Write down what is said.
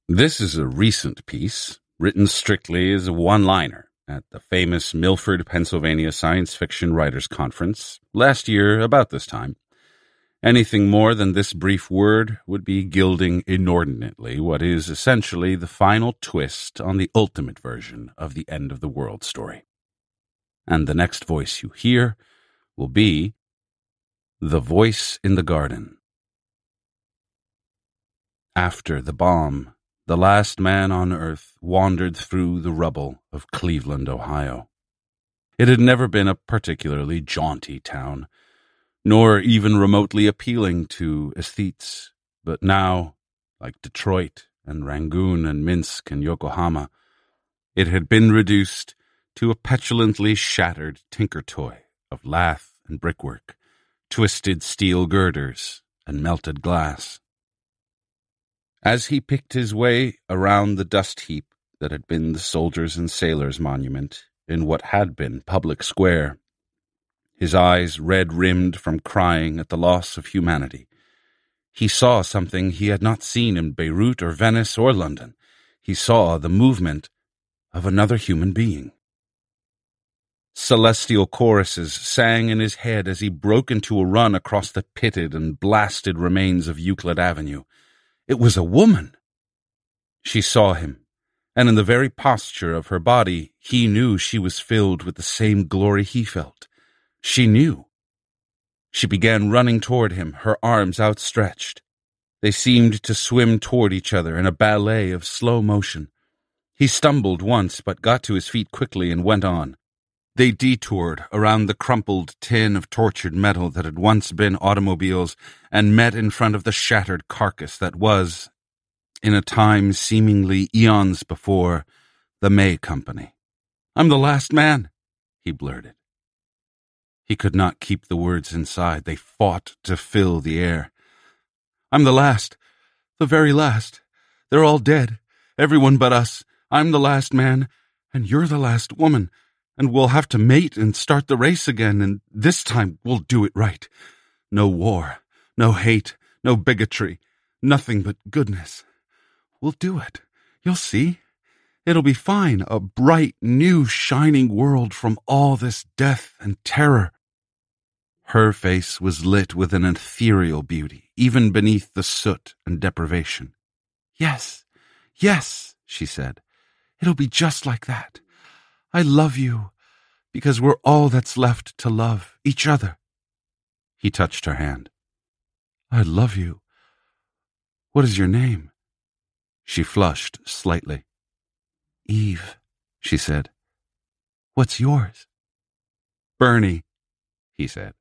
This is a recent piece, written strictly as a one-liner at the famous Milford, Pennsylvania Science Fiction Writers Conference last year about this time. Anything more than this brief word would be gilding inordinately what is essentially the final twist on the ultimate version of the end of the world story. And the next voice you hear will be the voice in the garden. After the bomb, the last man on earth wandered through the rubble of Cleveland, Ohio. It had never been a particularly jaunty town, nor even remotely appealing to aesthetes, but now, like Detroit and Rangoon and Minsk and Yokohama, it had been reduced to a petulantly shattered tinker toy of lath and brickwork, twisted steel girders, and melted glass. As he picked his way around the dust heap that had been the Soldiers and Sailors Monument in what had been Public Square, his eyes red-rimmed from crying at the loss of humanity, he saw something he had not seen in Beirut or Venice or London. He saw the movement of another human being. Celestial choruses sang in his head as he broke into a run across the pitted and blasted remains of Euclid Avenue. It was a woman. She saw him, and in the very posture of her body, he knew she was filled with the same glory he felt. She knew. She began running toward him, her arms outstretched. They seemed to swim toward each other in a ballet of slow motion. He stumbled once, but got to his feet quickly and went on. They detoured around the crumpled tin of tortured metal that had once been automobiles and met in front of the shattered carcass that was, in a time seemingly eons before, the May Company. "I'm the last man," he blurted. He could not keep the words inside. They fought to fill the air. "I'm the last. The very last. They're all dead. Everyone but us. I'm the last man, and you're the last woman. And we'll have to mate and start the race again, and this time we'll do it right. No war, no hate, no bigotry, nothing but goodness. We'll do it. You'll see. It'll be fine, a bright, new, shining world from all this death and terror." Her face was lit with an ethereal beauty, even beneath the soot and deprivation. Yes, she said. "It'll be just like that. I love you, because we're all that's left to love, each other." He touched her hand. "I love you. What is your name?" She flushed slightly. "Eve," she said. "What's yours?" "Bernie," he said.